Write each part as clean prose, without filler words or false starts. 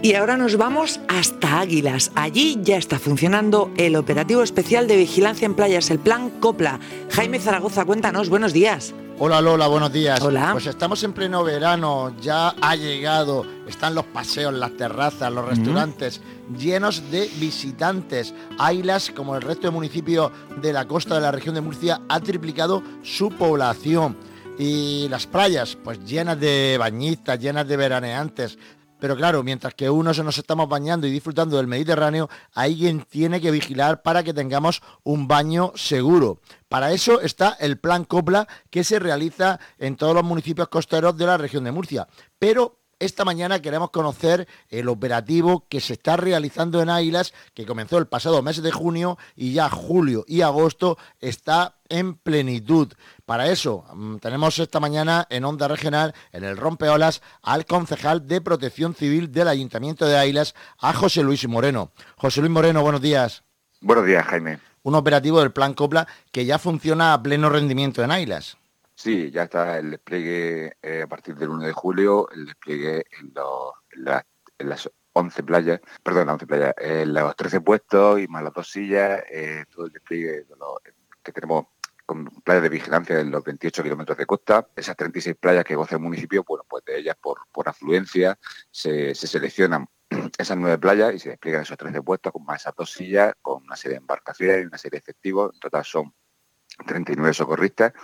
Y ahora nos vamos hasta Águilas. Allí ya está funcionando el operativo especial de vigilancia en playas, el Plan Copla. Jaime Zaragoza, cuéntanos, buenos días. Hola Lola, buenos días. Hola. Pues estamos en pleno verano, ya ha llegado, están los paseos, las terrazas, los restaurantes llenos de visitantes. Águilas, como el resto de municipios de la costa de la región de Murcia, ha triplicado su población. Y las playas, pues llenas de bañistas, llenas de veraneantes. Pero claro, mientras que unos nos estamos bañando y disfrutando del Mediterráneo, alguien tiene que vigilar para que tengamos un baño seguro. Para eso está el Plan Copla, que se realiza en todos los municipios costeros de la región de Murcia. Pero esta mañana queremos conocer el operativo que se está realizando en Águilas, que comenzó el pasado mes de junio y ya julio y agosto está en plenitud. Para eso tenemos esta mañana en Onda Regional, en el Rompeolas, al concejal de Protección Civil del Ayuntamiento de Águilas, a José Luis Moreno. José Luis Moreno, buenos días. Buenos días, Jaime. Un operativo del Plan Copla que ya funciona a pleno rendimiento en Águilas. Sí, ya está el despliegue a partir del 1 de julio, el despliegue en las 11 playas, en los 13 puestos y más las 2 sillas, todo el despliegue que tenemos con playas de vigilancia en los 28 kilómetros de costa. Esas 36 playas que goza el municipio, bueno, pues de ellas por afluencia se seleccionan esas 9 playas y se despliegan esos 13 puestos con más esas 2 sillas, con una serie de embarcaciones y una serie de efectivos. En total son 39 socorristas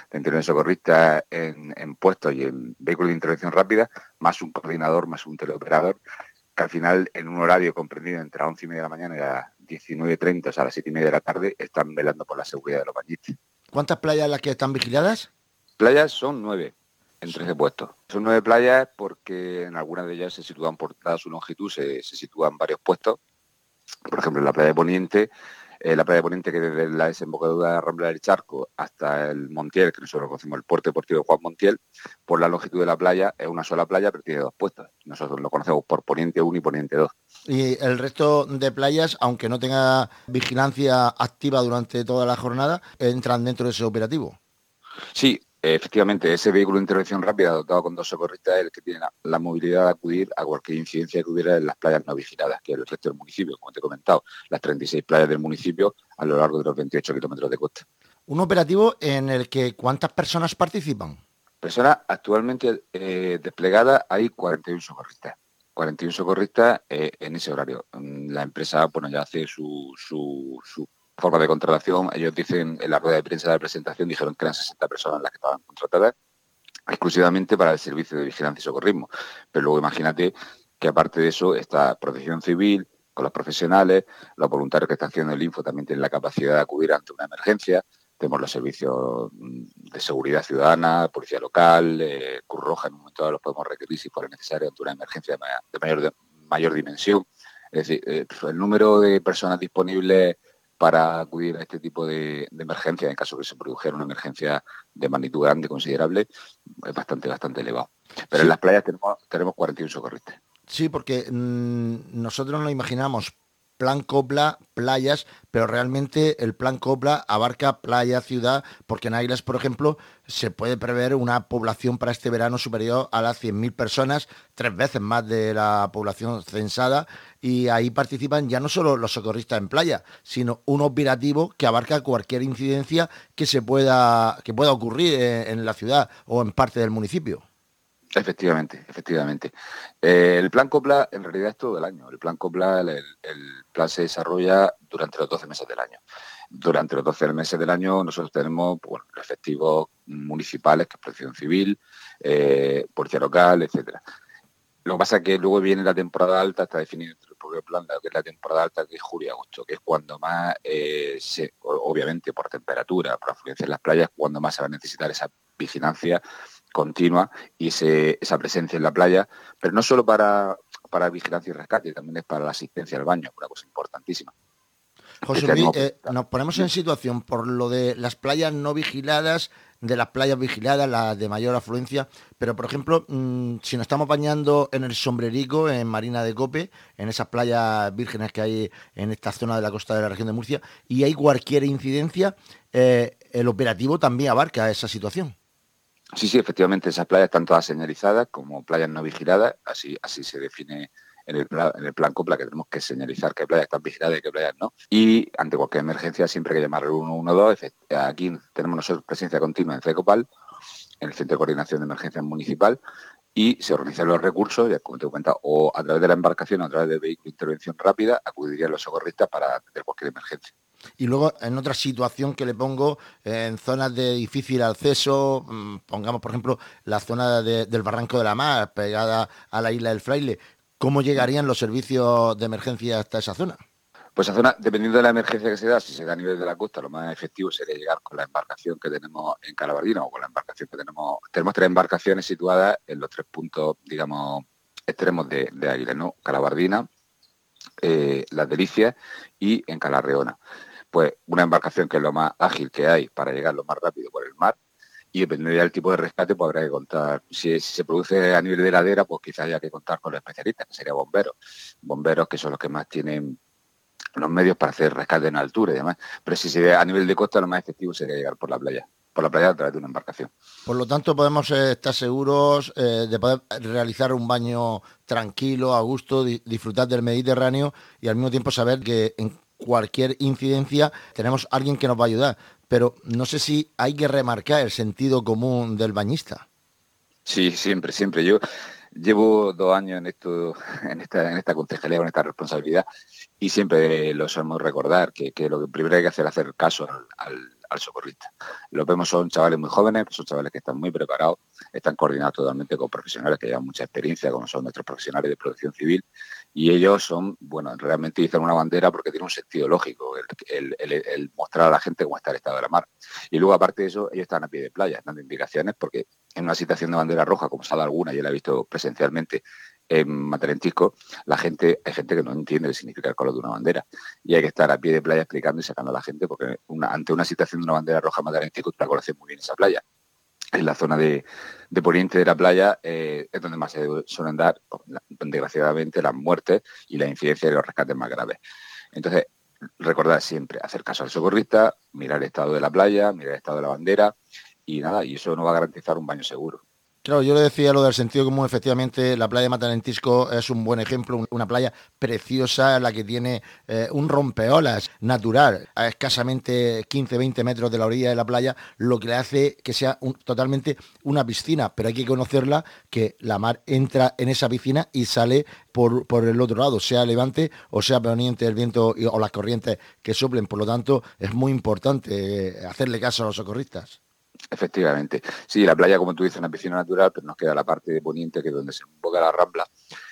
en puestos y en vehículos de intervención rápida, más un coordinador, más un teleoperador, que al final, en un horario comprendido entre las 11:30 de la mañana y las 19:30, o sea, a las 7:30 de la tarde, están velando por la seguridad de los bañistas. ¿Cuántas playas las que están vigiladas? Playas son 9, en 13 puestos. Son 9 playas porque en algunas de ellas se sitúan, por dada su longitud, se sitúan varios puestos. Por ejemplo, en la playa de Poniente, que desde la desembocadura de la Rambla del Charco hasta el Montiel, que nosotros conocemos el puerto deportivo de Juan Montiel, por la longitud de la playa es una sola playa, pero tiene 2 puestos. Nosotros lo conocemos por Poniente 1 y Poniente 2. Y el resto de playas, aunque no tenga vigilancia activa durante toda la jornada, entran dentro de ese operativo. Sí, efectivamente, ese vehículo de intervención rápida dotado con 2 socorristas es el que tiene la movilidad de acudir a cualquier incidencia que hubiera en las playas no vigiladas, que es el resto del municipio, como te he comentado, las 36 playas del municipio a lo largo de los 28 kilómetros de costa. Un operativo en el que ¿cuántas personas participan? Personas actualmente desplegadas hay 41 socorristas. 41 socorristas en ese horario. La empresa, bueno, ya hace su forma de contratación. Ellos dicen, en la rueda de prensa de la presentación, dijeron que eran 60 personas las que estaban contratadas exclusivamente para el servicio de vigilancia y socorrismo. Pero luego imagínate que aparte de eso está Protección Civil, con los profesionales, los voluntarios que están haciendo el info también tienen la capacidad de acudir ante una emergencia. Tenemos los servicios de seguridad ciudadana, policía local, Cruz Roja, en un momento dado los podemos requerir si fuera necesario ante una emergencia de mayor dimensión. Es decir, el número de personas disponibles para acudir a este tipo de emergencia, en caso que se produjera una emergencia de magnitud grande, considerable, es bastante elevado. Pero sí, en las playas tenemos 41 socorristas. Sí, porque nosotros nos imaginamos Plan Copla, playas, pero realmente el Plan Copla abarca playa, ciudad, porque en Águilas, por ejemplo, se puede prever una población para este verano superior a las 100.000 personas, 3 veces más de la población censada, y ahí participan ya no solo los socorristas en playa, sino un operativo que abarca cualquier incidencia que pueda ocurrir en la ciudad o en parte del municipio. Efectivamente. El Plan Copla en realidad es todo el año. El Plan Copla, el plan se desarrolla durante los 12 meses del año. Durante los 12 meses del año nosotros tenemos los efectivos municipales, que es Protección Civil, Policía Local, etcétera. Lo que pasa es que luego viene la temporada alta, está definido dentro del propio plan, que es la temporada alta, que es julio y agosto, que es cuando más, obviamente por temperatura, por afluencia en las playas, cuando más se va a necesitar esa vigilancia continua y esa presencia en la playa, pero no solo para vigilancia y rescate, también es para la asistencia al baño, una cosa importantísima. José Luis, nos ponemos en situación por lo de las playas no vigiladas, de las playas vigiladas, las de mayor afluencia, pero por ejemplo, si nos estamos bañando en el Sombrerico, en Marina de Cope, en esas playas vírgenes que hay en esta zona de la costa de la región de Murcia, y hay cualquier incidencia, el operativo también abarca esa situación. Sí, efectivamente, esas playas están todas señalizadas como playas no vigiladas, así se define en el plan COPLA, que tenemos que señalizar qué playas están vigiladas y qué playas no. Y ante cualquier emergencia siempre hay que llamar al 112. Aquí tenemos nosotros presencia continua en CECOPAL, en el Centro de Coordinación de Emergencias Municipal, y se organizan los recursos, ya como te he comentado, o a través de la embarcación o a través del vehículo de intervención rápida, acudirían los socorristas para atender cualquier emergencia. Y luego, en otra situación que le pongo, en zonas de difícil acceso, pongamos, por ejemplo, la zona del Barranco de la Mar, pegada a la isla del Fraile, ¿cómo llegarían los servicios de emergencia hasta esa zona? Pues esa zona, dependiendo de la emergencia que se da, si se da a nivel de la costa, lo más efectivo sería llegar con la embarcación que tenemos en Calabardina o con la embarcación que tenemos. Tenemos 3 embarcaciones situadas en los 3 puntos, digamos, extremos de Águilas, ¿no? Calabardina, Las Delicias y en Calarreona. Pues una embarcación que es lo más ágil que hay para llegar lo más rápido por el mar, y dependiendo del tipo de rescate, pues habrá que contar. Si se produce a nivel de ladera, pues quizás haya que contar con los especialistas, que serían bomberos. Bomberos que son los que más tienen los medios para hacer rescate en altura y demás. Pero si se ve a nivel de costa, lo más efectivo sería llegar por la playa a través de una embarcación. Por lo tanto, podemos estar seguros de poder realizar un baño tranquilo, a gusto, disfrutar del Mediterráneo y al mismo tiempo saber que en cualquier incidencia tenemos alguien que nos va a ayudar. Pero no sé si hay que remarcar el sentido común del bañista. Sí, siempre. Yo llevo 2 años en esto, en esta concejalía, con esta responsabilidad, y siempre lo solemos recordar, que lo que primero hay que hacer es hacer caso al socorrista. Lo vemos, son chavales muy jóvenes, son chavales que están muy preparados, están coordinados totalmente con profesionales que llevan mucha experiencia, como son nuestros profesionales de protección civil, y ellos son, bueno, realmente dicen una bandera porque tiene un sentido lógico, el mostrar a la gente cómo está el estado de la mar. Y luego, aparte de eso, ellos están a pie de playa, dando indicaciones, porque en una situación de bandera roja, como se ha dado alguna, yo la he visto presencialmente en Matalentisco, hay gente que no entiende el significado del color de una bandera, y hay que estar a pie de playa explicando y sacando a la gente, porque ante una situación de una bandera roja en Matalentisco, tú la conoces muy bien esa playa. En la zona de poniente de la playa es donde más se suelen dar, desgraciadamente, las muertes y la incidencia de los rescates más graves. Entonces, recordar siempre, hacer caso al socorrista, mirar el estado de la playa, mirar el estado de la bandera, y nada, y eso nos va a garantizar un baño seguro. Claro, yo le decía lo del sentido común, efectivamente, la playa de Matalentisco es un buen ejemplo, una playa preciosa, la que tiene un rompeolas natural, a escasamente 15-20 metros de la orilla de la playa, lo que le hace que sea totalmente una piscina, pero hay que conocerla, que la mar entra en esa piscina y sale por el otro lado, sea levante o sea proveniente del viento o las corrientes que soplen, por lo tanto, es muy importante hacerle caso a los socorristas. Efectivamente. Sí, la playa, como tú dices, es una piscina natural, pero nos queda la parte de poniente, que es donde se emboca la Rambla.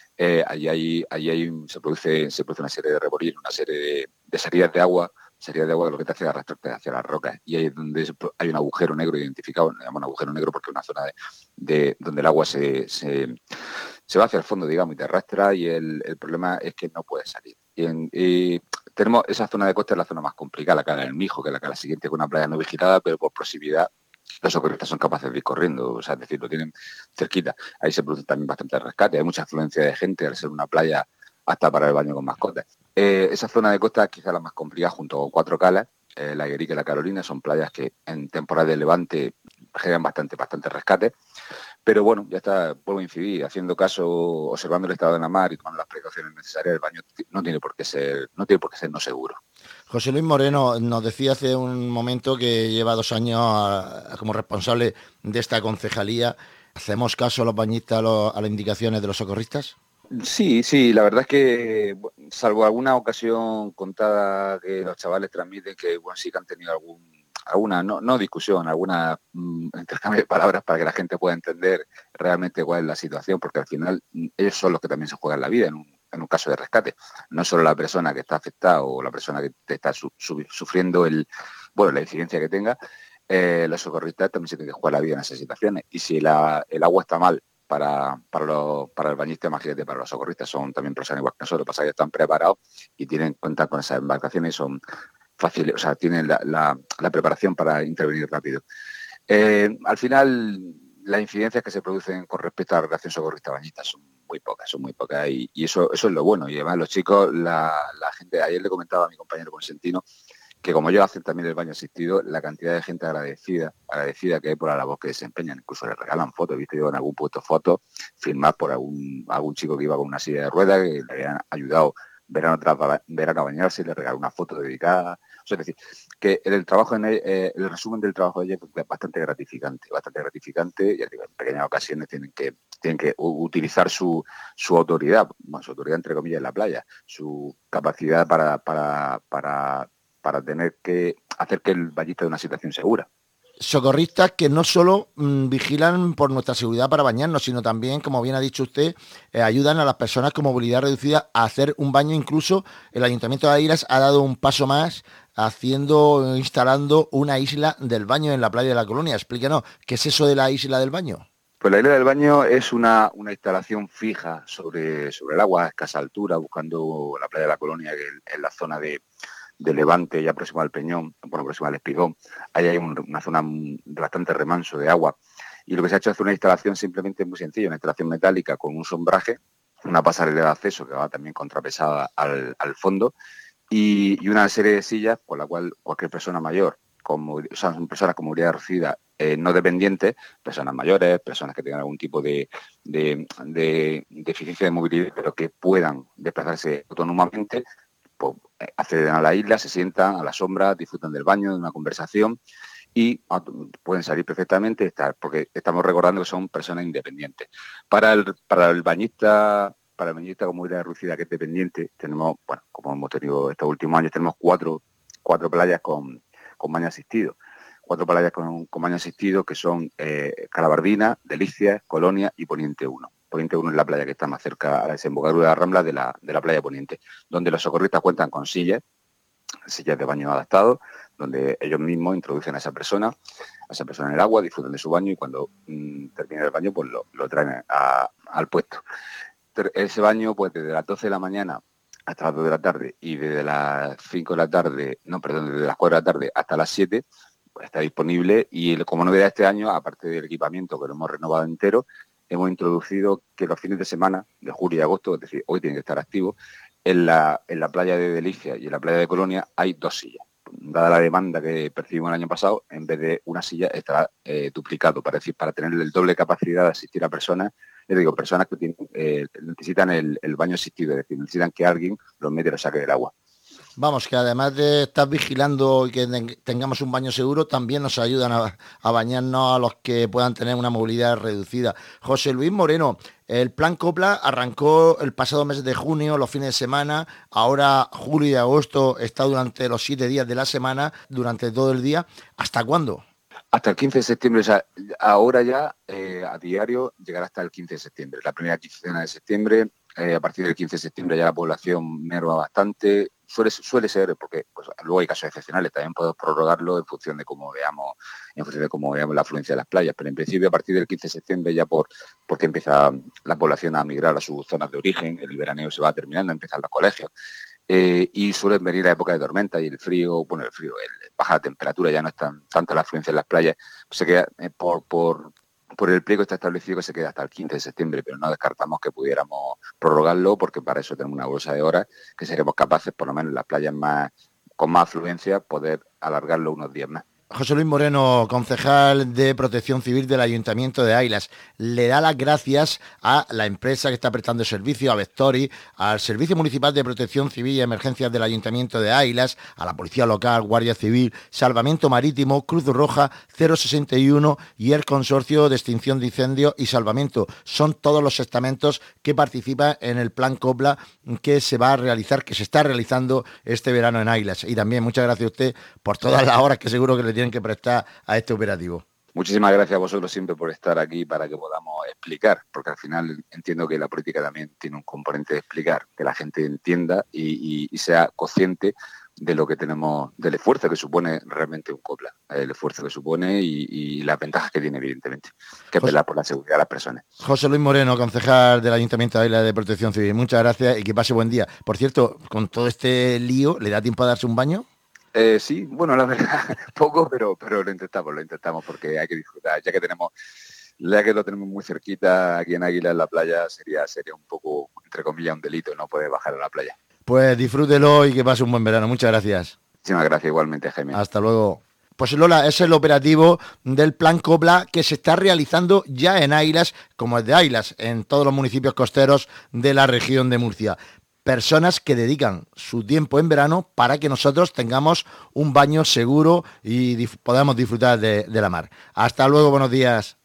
Se produce una serie de remolinos, una serie de salidas de agua que lo que te hace es arrastrarte hacia las rocas. Y ahí es donde hay un agujero negro identificado, le llamamos agujero negro porque es una zona donde el agua se va hacia el fondo, digamos, y te arrastra, y el problema es que no puedes salir. Y tenemos esa zona de costa, es la zona más complicada, la Cala del Mijo, que es la cala siguiente, con una playa no vigilada, pero por proximidad los socorristas son capaces de ir corriendo, o sea, es decir, lo tienen cerquita. Ahí se produce también bastante rescate, hay mucha afluencia de gente, al ser una playa hasta para el baño con mascotas. Esa zona de costa es quizá la más complicada, junto con 4 calas, la Higuerica y la Carolina, son playas que en temporada de levante generan bastante rescate. Pero bueno, ya está, vuelvo a incidir, haciendo caso, observando el estado de la mar y tomando las precauciones necesarias, el baño no tiene por qué ser no seguro. José Luis Moreno nos decía hace un momento que lleva 2 años como responsable de esta concejalía. ¿Hacemos caso a los bañistas a las indicaciones de los socorristas? Sí, la verdad es que, salvo alguna ocasión contada que los chavales transmiten, que bueno, sí que han tenido alguna, no discusión, alguna intercambio de palabras para que la gente pueda entender realmente cuál es la situación, porque al final ellos son los que también se juegan la vida en un caso de rescate, no solo la persona que está afectada o la persona que te está sufriendo la incidencia que tenga. Los socorristas también se tienen que jugar la vida en esas situaciones, y si el agua está mal para el bañista, imagínate, para los socorristas, son también personas igual que nosotros, pasa que están preparados y tienen cuenta con esas embarcaciones, son fáciles, o sea, tienen la preparación para intervenir rápido. Al final, las incidencias que se producen con respecto a la relación socorrista-bañista son muy pocas, y eso es lo bueno. Y además los chicos, la gente, ayer le comentaba a mi compañero Consentino que como ellos hacen también el baño asistido, la cantidad de gente agradecida que hay por la labor que desempeñan, incluso les regalan fotos, viste yo en algún puesto fotos, firmadas por algún chico que iba con una silla de ruedas, que le habían ayudado verano tras verano a bañarse, le regaló una foto dedicada. O sea, es decir, que el trabajo el resumen del trabajo de ellos es bastante gratificante, ya digo, en pequeñas ocasiones tienen que utilizar su autoridad, bueno, su autoridad entre comillas en la playa, su capacidad para tener que hacer que el bañista de una situación segura. Socorristas que no solo vigilan por nuestra seguridad para bañarnos, sino también, como bien ha dicho usted, ayudan a las personas con movilidad reducida a hacer un baño. Incluso el Ayuntamiento de Águilas ha dado un paso más instalando una isla del baño en la playa de la Colonia. Explíquenos, ¿qué es eso de la isla del baño? Pues la isla del baño es una instalación fija sobre el agua a escasa altura, buscando la playa de la Colonia, que es la zona de Levante, ya próximo al Peñón, bueno, próximo al Espigón. Ahí hay una zona de bastante remanso de agua. Y lo que se ha hecho es hacer una instalación simplemente muy sencilla, una instalación metálica con un sombraje, una pasarela de acceso que va también contrapesada al fondo y una serie de sillas por la cual cualquier persona mayor, son personas con movilidad reducida, no dependientes, personas mayores, personas que tengan algún tipo de deficiencia de movilidad, pero que puedan desplazarse autónomamente, pues acceden a la isla, se sientan a la sombra, disfrutan del baño, de una conversación y pueden salir perfectamente, porque estamos recordando que son personas independientes. Para el bañista con movilidad reducida que es dependiente, tenemos, bueno, como hemos tenido estos últimos años, tenemos cuatro playas con baño asistido. 4 playas con baño asistido que son Calabardina, Delicias, Colonia y Poniente 1. Poniente 1 es la playa que está más cerca a la desembocadura de la Rambla de la playa Poniente, donde los socorristas cuentan con sillas de baño adaptados, donde ellos mismos introducen a esa persona en el agua, disfrutan de su baño y cuando termina el baño pues lo traen al puesto. Ese baño, pues desde las 12 de la mañana hasta las 2 de la tarde y desde las 5 de la tarde, desde las 4 de la tarde hasta las 7, pues está disponible. Y como novedad este año, aparte del equipamiento que lo hemos renovado entero, hemos introducido que los fines de semana de julio y agosto, es decir, hoy tienen que estar activos, en la playa de Delicia y en la playa de Colonia hay 2 sillas. Dada la demanda que percibimos el año pasado, en vez de una silla estará duplicado, para tener el doble capacidad de asistir a personas. Les digo, personas que necesitan el baño asistido, es decir, necesitan que alguien los mete y los saque del agua. Vamos, que además de estar vigilando y que tengamos un baño seguro, también nos ayudan a bañarnos a los que puedan tener una movilidad reducida. José Luis Moreno, el Plan Copla arrancó el pasado mes de junio, los fines de semana. Ahora julio y agosto está durante los 7 días de la semana, durante todo el día. ¿Hasta cuándo? Hasta el 15 de septiembre, o sea, ahora ya a diario llegará hasta el 15 de septiembre. La primera quincena de septiembre, a partir del 15 de septiembre ya la población merma bastante. Suele ser, porque pues, luego hay casos excepcionales, también podemos prorrogarlo en función de cómo veamos la afluencia de las playas, pero en principio a partir del 15 de septiembre ya porque empieza la población a migrar a sus zonas de origen, el veraneo se va terminando, empiezan los colegios. Y suelen venir a época de tormenta y el frío, baja temperatura, ya no es tanta la afluencia en las playas, se queda por el pliego está establecido que se queda hasta el 15 de septiembre, pero no descartamos que pudiéramos prorrogarlo porque para eso tenemos una bolsa de horas que seremos capaces, por lo menos en las playas con más afluencia, poder alargarlo unos días más. José Luis Moreno, concejal de Protección Civil del Ayuntamiento de Águilas, le da las gracias a la empresa que está prestando servicio, a Vectori, al Servicio Municipal de Protección Civil y Emergencias del Ayuntamiento de Águilas, a la Policía Local, Guardia Civil, Salvamento Marítimo, Cruz Roja, 061 y el Consorcio de Extinción de Incendios y Salvamento. Son todos los estamentos que participan en el Plan Copla que se está realizando este verano en Águilas. Y también muchas gracias a usted por todas las horas que seguro que le tienen que prestar a este operativo. Muchísimas gracias a vosotros siempre por estar aquí para que podamos explicar, porque al final entiendo que la política también tiene un componente de explicar, que la gente entienda y sea consciente de lo que tenemos, del esfuerzo que supone realmente un Copla, el esfuerzo que supone y las ventajas que tiene, evidentemente, que es velar por la seguridad de las personas. José Luis Moreno, concejal del Ayuntamiento de Águilas de Protección Civil, muchas gracias y que pase buen día. Por cierto, con todo este lío, ¿le da tiempo a darse un baño? Sí, bueno, la verdad, poco, pero lo intentamos porque hay que disfrutar, ya que lo tenemos muy cerquita aquí en Águila, en la playa, sería un poco, entre comillas, un delito no poder bajar a la playa. Pues disfrútelo y que pase un buen verano. Muchas gracias. Muchísimas gracias igualmente, Jaime. Hasta luego. Pues Lola, es el operativo del Plan Copla que se está realizando ya en Águilas, como es de Águilas, en todos los municipios costeros de la región de Murcia. Personas que dedican su tiempo en verano para que nosotros tengamos un baño seguro y podamos disfrutar de la mar. Hasta luego, buenos días.